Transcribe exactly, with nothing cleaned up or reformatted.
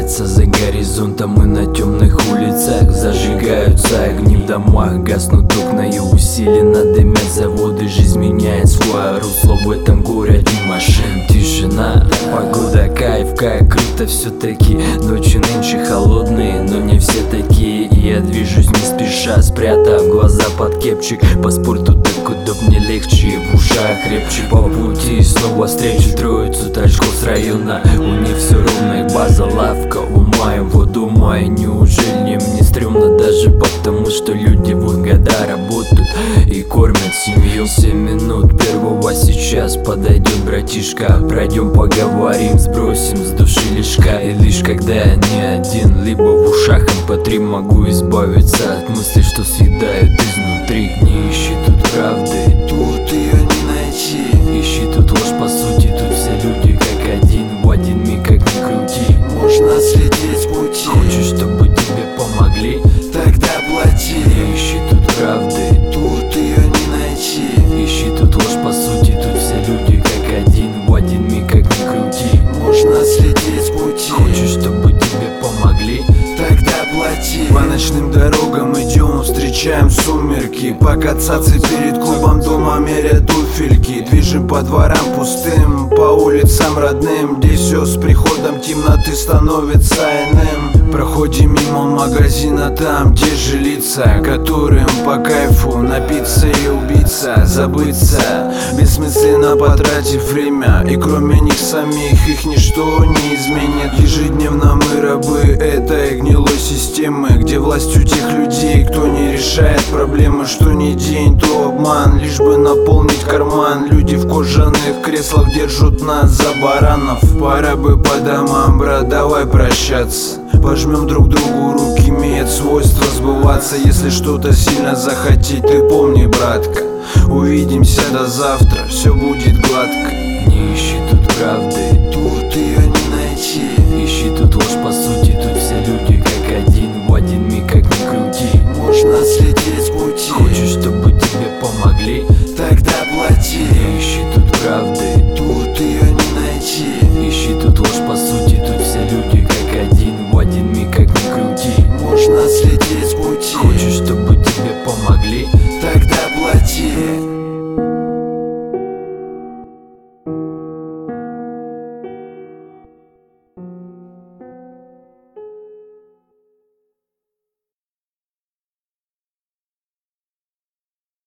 скрывается за горизонтом, и на темных улицах зажигаются огни в домах, гаснут окна и усиленно дымят заводы. Жизнь меняет свое русло в этом городе машин. Тишина, погода, кайф, как круто все-таки. Ночи нынче холодные, но не все такие. И я движусь не спеша, спрятав глаза под кепчик. По спорту так удобнее, легче, в ушах крепче. По пути снова встречу троицу тачков с района. У них все ровно и база лавка. Умаем воду маю, неужели мне не стрёмно? Даже потому, что люди вот года работают и кормят семью. Семь минут первого сейчас подойдет братишка. Пройдем поговорим, сбросим с души лишка. И лишь когда я не один, либо в ушах эм пэ три, могу избавиться от мыслей, что съедают изнутри. Не ищи тут правды, тут ее не найти. Ищи тут ложь, по сути, тут все люди как один. В один миг, как ни крути, можно следить с пути. Хочешь, чтобы тебе помогли? Тогда плати. Не ищи тут правды, тут ее не найти. Ищи тут ложь, по сути, тут все люди как один. В один миг, как ни крути, можно следить с пути. Хочешь, чтобы тебе помогли? Тогда плати. По ночным дорогам идем, встречаем сумерки. Пока цацы перед клубом дома мерят туфельки. Движем по дворам пустым, по улицам родным, где все с приходом темноты становится иным. Проходим мимо магазина там, где же лица, которым по кайфу напиться и убиться, забыться, бессмысленно потратив время. И кроме них самих их ничто не изменит. Ежедневно мы рабы этой гнилой системы, где власть у тех людей, кто не решает проблемы. Что ни день, то обман, лишь бы наполнить карман. Люди в кожаных креслах держат нас за баранов. Пора бы по домам, брат, давай прощаться. Пожмем друг другу руки, имеет свойство сбываться. Если что-то сильно захотеть, ты помни, братка, увидимся до завтра, все будет гладко. Не ищи тут правды, тут ее не найти.